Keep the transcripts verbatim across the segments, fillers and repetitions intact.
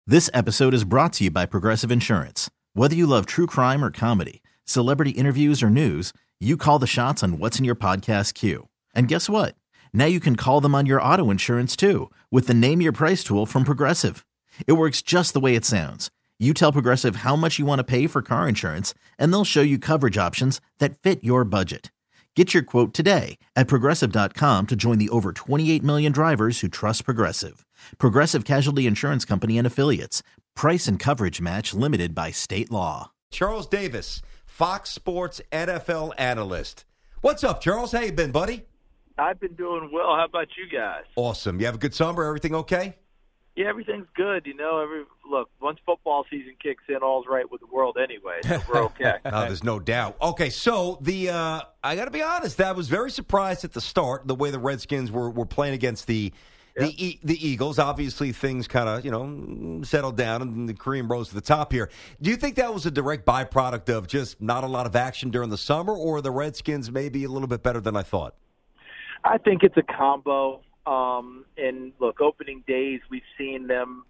This episode is brought to you by Progressive Insurance. Whether you love true crime or comedy, celebrity interviews or news, you call the shots on what's in your podcast queue. And guess what? Now you can call them on your auto insurance too with the Name Your Price tool from Progressive. It works just the way it sounds. You tell Progressive how much you want to pay for car insurance, and they'll show you coverage options that fit your budget. Get your quote today at Progressive dot com to join the over twenty-eight million drivers who trust Progressive. Progressive Casualty Insurance Company and Affiliates. Price and coverage match limited by state law. Charles Davis, Fox Sports N F L analyst. What's up, Charles? How you been, buddy? I've been doing well. How about you guys? Awesome. You have a good summer? Everything okay? Yeah, everything's good. You know, every look, once football season kicks in, all's right with the world anyway, so we're okay. Oh, there's no doubt. Okay, so the uh, I got to be honest, I was very surprised at the start, the way the Redskins were, were playing against the Yep. the, e- the Eagles. Obviously, things kind of, you know, settled down, and the cream rose to the top here. Do you think that was a direct byproduct of just not a lot of action during the summer, or the Redskins maybe a little bit better than I thought? I think it's a combo. Um, and, look, opening days, we've seen them,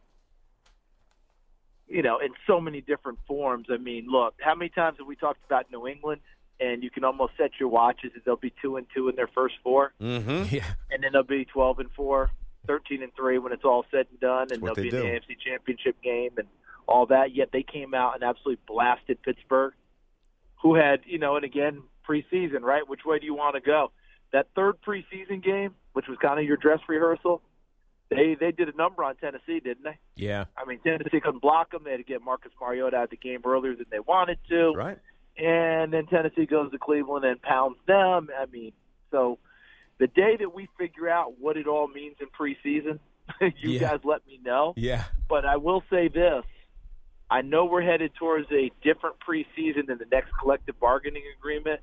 you know, in so many different forms. I mean, look, how many times have we talked about New England? And you can almost set your watches that they'll be two and two in their first four. Mm-hmm. Yeah. And then they'll be twelve and four, thirteen and three when it's all said and done. And what they'll they be in do. the A F C Championship game and all that. Yet they came out and absolutely blasted Pittsburgh, who had, you know, and again, preseason, right? Which way do you want to go? That third preseason game, which was kind of your dress rehearsal, they they did a number on Tennessee, didn't they? Yeah. I mean, Tennessee couldn't block them. They had to get Marcus Mariota out of the game earlier than they wanted to. Right. And then Tennessee goes to Cleveland and pounds them. I mean, so the day that we figure out what it all means in preseason, you Yeah. guys let me know. Yeah. But I will say this. I know we're headed towards a different preseason than the next collective bargaining agreement,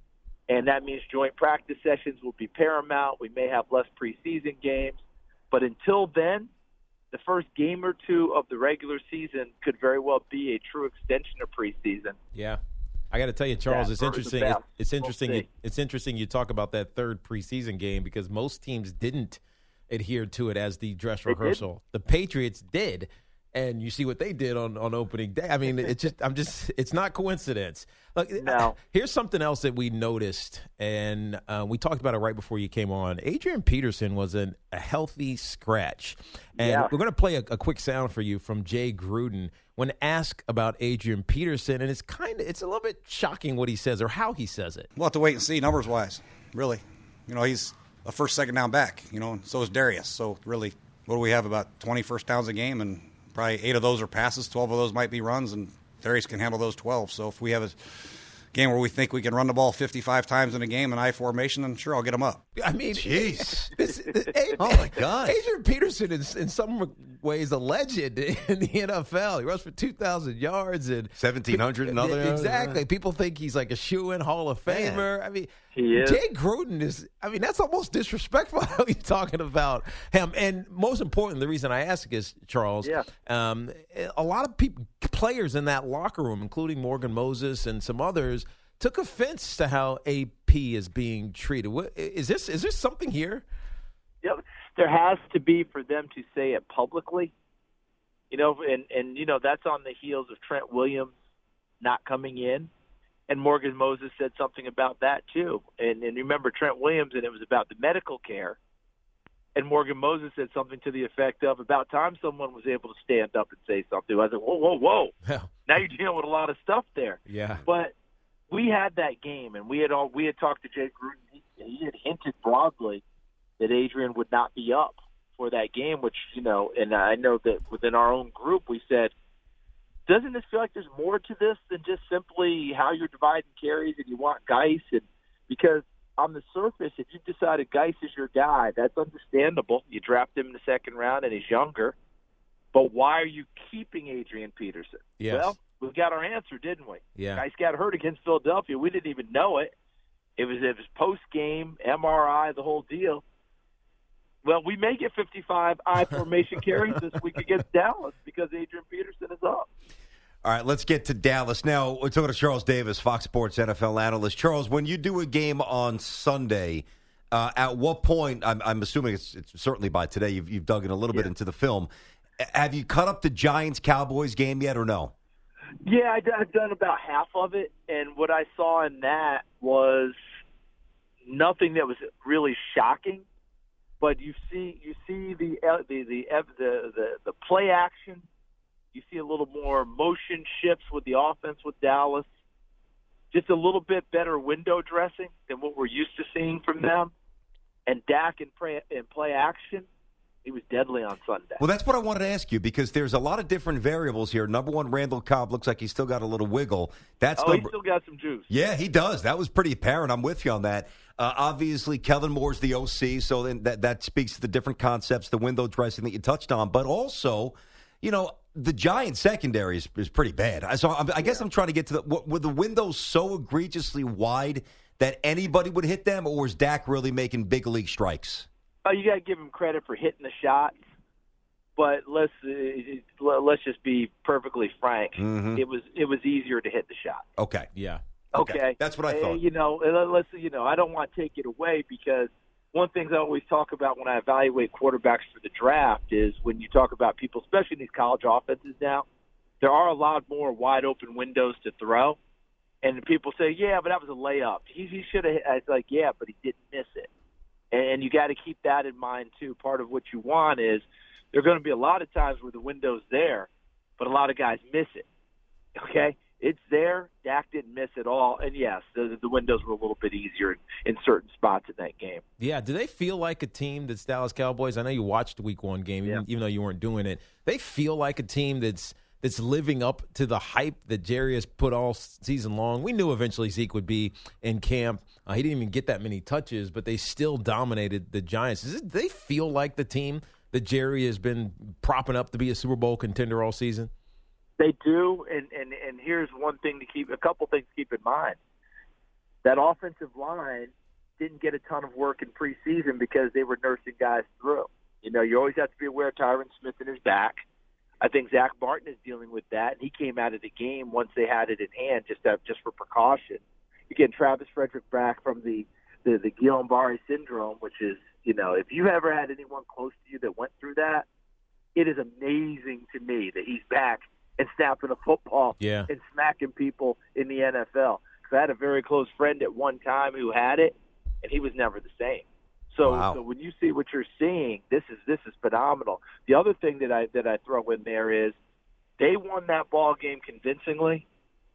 and that means joint practice sessions will be paramount. We may have less preseason games. But until then, the first game or two of the regular season could very well be a true extension of preseason. Yeah. I got to tell you, Charles, Yeah, it's first interesting. and It, best. it's We'll interesting. see. you, it's interesting you talk about that third preseason game because most teams didn't adhere to it as the dress They rehearsal. The Patriots did, and you see what they did on, on opening day. I mean, it's just I'm just it's not coincidence. Look, No. here's something else that we noticed, and uh, we talked about it right before you came on. Adrian Peterson was an, a healthy scratch, and Yeah. we're going to play a, a quick sound for you from Jay Gruden when asked about Adrian Peterson, and it's kind of it's a little bit shocking what he says or how he says it. We'll have to wait and see numbers wise. Really, you know, he's a first, second down back. You know, and so is Darius. So really, what do we have? About twenty first downs a game, and probably eight of those are passes. Twelve of those might be runs, and Darius can handle those twelve. So if we have a game where we think we can run the ball fifty-five times in a game in I formation, then sure, I'll get him up. I mean, Jeez. this, this, Oh, my God. Adrian Peterson is in some ways a legend in the N F L. He rushed for two thousand yards and seventeen hundred and other. Exactly. People think he's like a shoe-in Hall of Famer. I mean, He is. Jay Gruden is, I mean, that's almost disrespectful how you're talking about him. And most important, the reason I ask is, Charles, Yeah. um, a lot of people, players in that locker room, including Morgan Moses and some others, took offense to how A P is being treated. What, is this is there something here? Yep. There has to be for them to say it publicly. You know, and, and you know, that's on the heels of Trent Williams not coming in. And Morgan Moses said something about that too. And, and remember Trent Williams, and it was about the medical care. And Morgan Moses said something to the effect of, about time someone was able to stand up and say something. I was like, whoa, whoa, whoa. Now you're dealing with a lot of stuff there. Yeah. But we had that game, and we had all we had talked to Jay Gruden. He, he had hinted broadly that Adrian would not be up for that game, which, you know, and I know that within our own group we said, doesn't this feel like there's more to this than just simply how you're dividing carries and you want Geis? And because on the surface, if you decided Geis is your guy, that's understandable. You draft him in the second round and he's younger. But why are you keeping Adrian Peterson? Yes. Well, we got our answer, didn't we? Yeah. Geis got hurt against Philadelphia. We didn't even know it. It was it was post game, M R I, the whole deal. Well, we may get fifty-five I formation carries this week against Dallas because Adrian Peterson is up. All right, let's get to Dallas. Now, we're talking to Charles Davis, Fox Sports N F L analyst. Charles, when you do a game on Sunday, uh, at what point, I'm, I'm assuming it's, it's certainly by today, you've, you've dug in a little Yeah. bit into the film, Have you cut up the Giants-Cowboys game yet or no? Yeah, I, I've done about half of it, and what I saw in that was nothing that was really shocking. But you see, you see the the the the the, the play action. You see a little more motion shifts with the offense with Dallas. Just a little bit better window dressing than what we're used to seeing from them. And Dak in play, in play action, he was deadly on Sunday. Well, that's what I wanted to ask you because there's a lot of different variables here. Number one, Randall Cobb looks like he's still got a little wiggle. That's oh, number- he's still got some juice. Yeah, he does. That was pretty apparent. I'm with you on that. Uh, obviously, Kellen Moore's the O C, so then that, that speaks to the different concepts, the window dressing that you touched on. But also, you know, the Giants secondary is, is pretty bad. So I'm, I guess yeah. I'm trying to get to the – were the windows so egregiously wide that anybody would hit them, or was Dak really making big league strikes? Oh, you got to give him credit for hitting the shots, but let's uh, let's just be perfectly frank. Mm-hmm. It was it was easier to hit the shot. Okay, yeah, okay, okay. That's what I thought. Uh, you know, let's you know, I don't want to take it away because one thing I always talk about when I evaluate quarterbacks for the draft is when you talk about people, especially in these college offenses now, there are a lot more wide open windows to throw. And people say, yeah, but that was a layup. He, he should have. I was like, yeah, but he didn't miss it. And you got to keep that in mind, too. Part of what you want is there are going to be a lot of times where the window's there, but a lot of guys miss it. Okay? It's there. Dak didn't miss it all. And, yes, the, the windows were a little bit easier in, in certain spots in that game. Yeah. Do they feel like a team that's Dallas Cowboys? I know you watched the week one game, yeah. even, even though you weren't doing it. They feel like a team that's that's living up to the hype that Jerry has put all season long. We knew eventually Zeke would be in camp. Uh, he didn't even get that many touches, but they still dominated the Giants. Does it, they feel like the team that Jerry has been propping up to be a Super Bowl contender all season? They do, and, and, and here's one thing to keep – a couple things to keep in mind. That offensive line didn't get a ton of work in preseason because they were nursing guys through. You know, you always have to be aware of Tyron Smith and his back. I think Zach Martin is dealing with that, and he came out of the game once they had it in hand, just to, just for precaution. You get Travis Frederick back from the, the, the Guillain-Barré syndrome, which is, you know, if you've ever had anyone close to you that went through that, it is amazing to me that he's back and snapping a football yeah. and smacking people in the N F L. Because I had a very close friend at one time who had it, and he was never the same. So, wow. so when you see what you're seeing, this is this is phenomenal. The other thing that I that I throw in there is they won that ball game convincingly,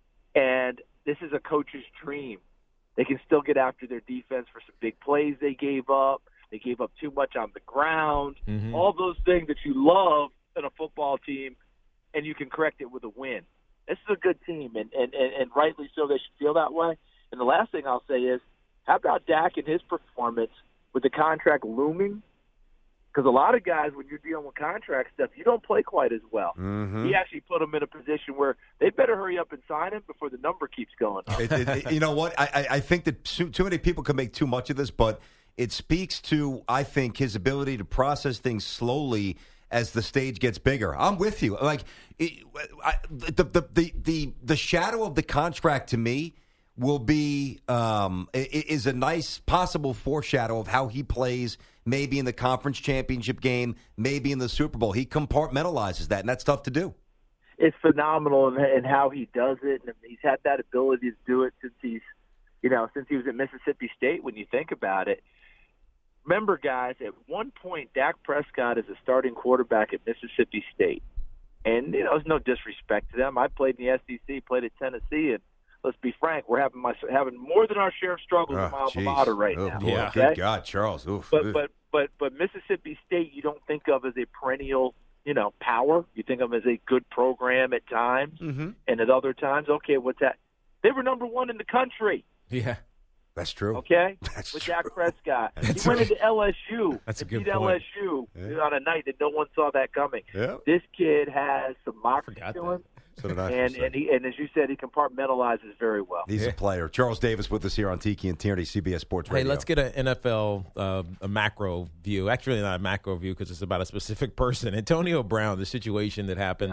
and this is a coach's dream. They can still get after their defense for some big plays they gave up. They gave up too much on the ground. Mm-hmm. All those things that you love in a football team, and you can correct it with a win. This is a good team, and, and, and, and rightly so they should feel that way. And the last thing I'll say is, how about Dak and his performance with the contract looming? Because a lot of guys, when you're dealing with contract stuff, you don't play quite as well. Mm-hmm. He actually put them in a position where they better hurry up and sign him before the number keeps going up. it, it, it, you know what? I, I think that too, too many people can make too much of this, but it speaks to, I think, his ability to process things slowly as the stage gets bigger. I'm with you. Like it, I, the, the the the the shadow of the contract to me will be um, is a nice possible foreshadow of how he plays. Maybe in the conference championship game, maybe in the Super Bowl. He compartmentalizes that, and that's tough to do. It's phenomenal in, in how he does it, and he's had that ability to do it since he's, you know, since he was at Mississippi State. When you think about it, remember, guys, at one point, Dak Prescott is a starting quarterback at Mississippi State, and you know, there's no disrespect to them. I played in the S E C, played at Tennessee, and let's be frank, we're having my, having more than our share of struggles oh, in my alma geez. mater right oh, now. Boy, yeah. Good God, Charles. Oof. But but but but Mississippi State, you don't think of as a perennial, you know, power. You think of them as a good program at times, mm-hmm. and at other times, okay, what's that? They were number one in the country. Yeah. That's true. Okay, That's with true. Dak Prescott, That's he went right. into L S U That's a and good beat point. L S U Yeah. on a night that no one saw that coming. Yeah. This kid has some moxie Forgot to him, So did I. and and he and as you said, he compartmentalizes very well. He's Yeah. a player. Charles Davis with us here on Tiki and Tierney, C B S Sports Radio. Hey, let's get an N F L uh, a macro view. Actually, not a macro view because it's about a specific person. Antonio Brown, the situation that happened.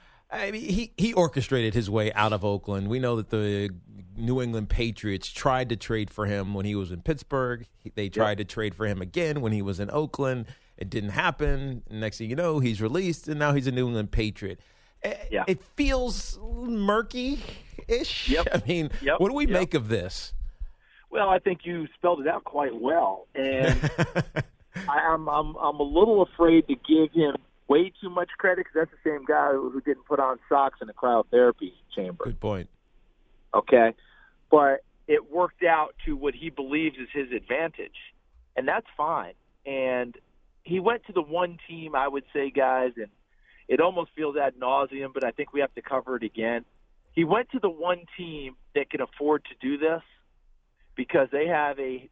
I mean, he, he orchestrated his way out of Oakland. We know that the New England Patriots tried to trade for him when he was in Pittsburgh. They tried to trade for him again when he was in Oakland. It didn't happen. Next thing you know, he's released, and now he's a New England Patriot. Yeah. It feels murky-ish. Yep. I mean, Yep. what do we Yep. make of this? Well, I think you spelled it out quite well, and I, I'm I'm I'm a little afraid to give him way too much credit because that's the same guy who, who didn't put on socks in a cryotherapy chamber. Good point. Okay, but it worked out to what he believes is his advantage, and that's fine. And he went to the one team, I would say, guys, and it almost feels ad nauseum, but I think we have to cover it again. He went to the one team that can afford to do this because they have a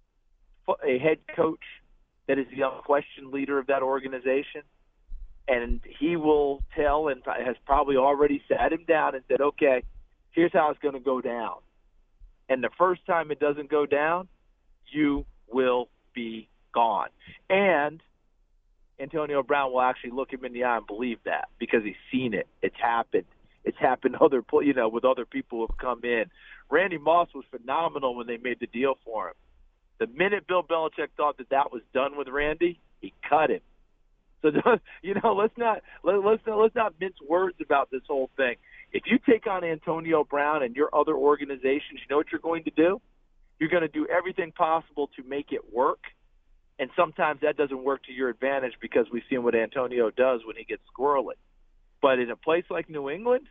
a head coach that is the unquestioned leader of that organization, and he will tell and has probably already sat him down and said, okay, here's how it's going to go down. And the first time it doesn't go down, you will be gone. And Antonio Brown will actually look him in the eye and believe that because he's seen it. It's happened. It's happened other, you know, with other people who have come in. Randy Moss was phenomenal when they made the deal for him. The minute Bill Belichick thought that that was done with Randy, he cut him. So, you know, let's not let, let's not, let's not mince words about this whole thing. If you take on Antonio Brown and your other organizations, you know what you're going to do? You're going to do everything possible to make it work. And sometimes that doesn't work to your advantage because we've seen what Antonio does when he gets squirrely. But in a place like New England,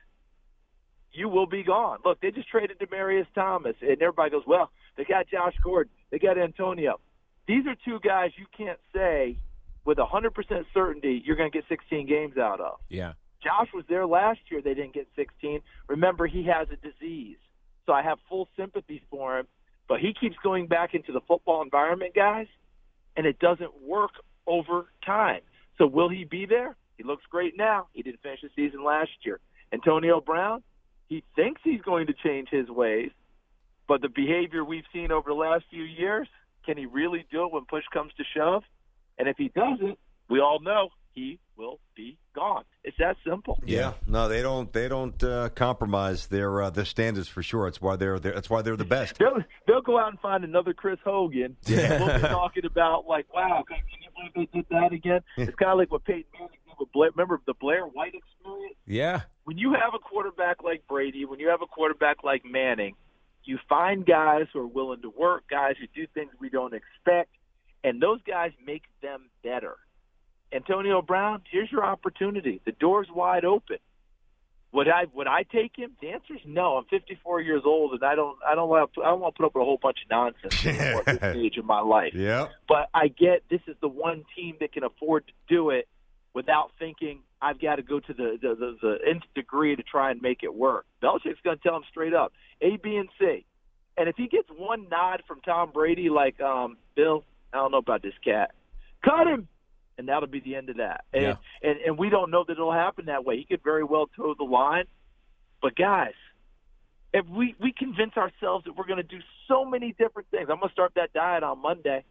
you will be gone. Look, they just traded Demaryius Thomas, and everybody goes, well, they got Josh Gordon, they got Antonio. These are two guys you can't say with one hundred percent certainty you're going to get sixteen games out of. Yeah. Josh was there last year. They didn't get sixteen. Remember, he has a disease. So I have full sympathy for him. But he keeps going back into the football environment, guys, and it doesn't work over time. So will he be there? He looks great now. He didn't finish the season last year. Antonio Brown, he thinks he's going to change his ways, but the behavior we've seen over the last few years, can he really do it when push comes to shove? And if he doesn't, we all know he will be gone. It's that simple. Yeah, no, they don't. They don't uh, compromise their uh, their standards for sure. That's why they're, they're that's why they're the best. They'll, they'll go out and find another Chris Hogan. Yeah. And we'll be talking about like, wow, can you believe they did that again? It's kind of like what Peyton Manning did with Blair. Remember the Blair White experience? Yeah. When you have a quarterback like Brady, when you have a quarterback like Manning, you find guys who are willing to work, guys who do things we don't expect, and those guys make them better. Antonio Brown, here's your opportunity. The door's wide open. Would I would I take him? The answer is no. I'm fifty-four years old, and I don't I don't want to, I don't want to put up with a whole bunch of nonsense anymore at this stage of my life. Yeah. But I get this is the one team that can afford to do it without thinking I've got to go to the the, the, the nth degree to try and make it work. Belichick's going to tell him straight up, A, B, and C. And if he gets one nod from Tom Brady, like um, Bill, I don't know about this cat, cut him. And that'll be the end of that. And, Yeah. and and we don't know that it'll happen that way. He could very well toe the line. But, guys, if we, we convince ourselves that we're going to do so many different things. I'm going to start that diet on Monday.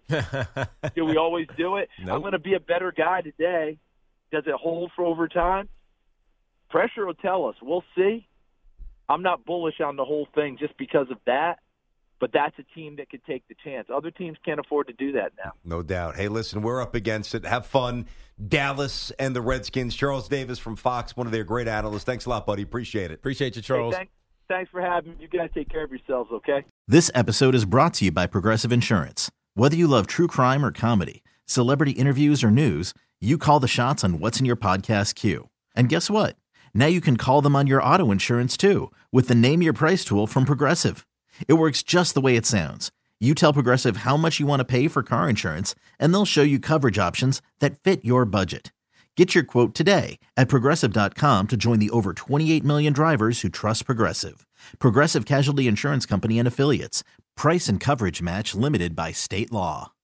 Do we always do it? Nope. I'm going to be a better guy today. Does it hold for overtime? Pressure will tell us. We'll see. I'm not bullish on the whole thing just because of that. But that's a team that could take the chance. Other teams can't afford to do that now. No doubt. Hey, listen, we're up against it. Have fun. Dallas and the Redskins. Charles Davis from Fox, one of their great analysts. Thanks a lot, buddy. Appreciate it. Appreciate you, Charles. Hey, thanks, thanks for having me. You guys take care of yourselves, okay? This episode is brought to you by Progressive Insurance. Whether you love true crime or comedy, celebrity interviews or news, you call the shots on what's in your podcast queue. And guess what? Now you can call them on your auto insurance too with the Name Your Price tool from Progressive. It works just the way it sounds. You tell Progressive how much you want to pay for car insurance, and they'll show you coverage options that fit your budget. Get your quote today at Progressive dot com to join the over twenty-eight million drivers who trust Progressive. Progressive Casualty Insurance Company and Affiliates. Price and coverage match limited by state law.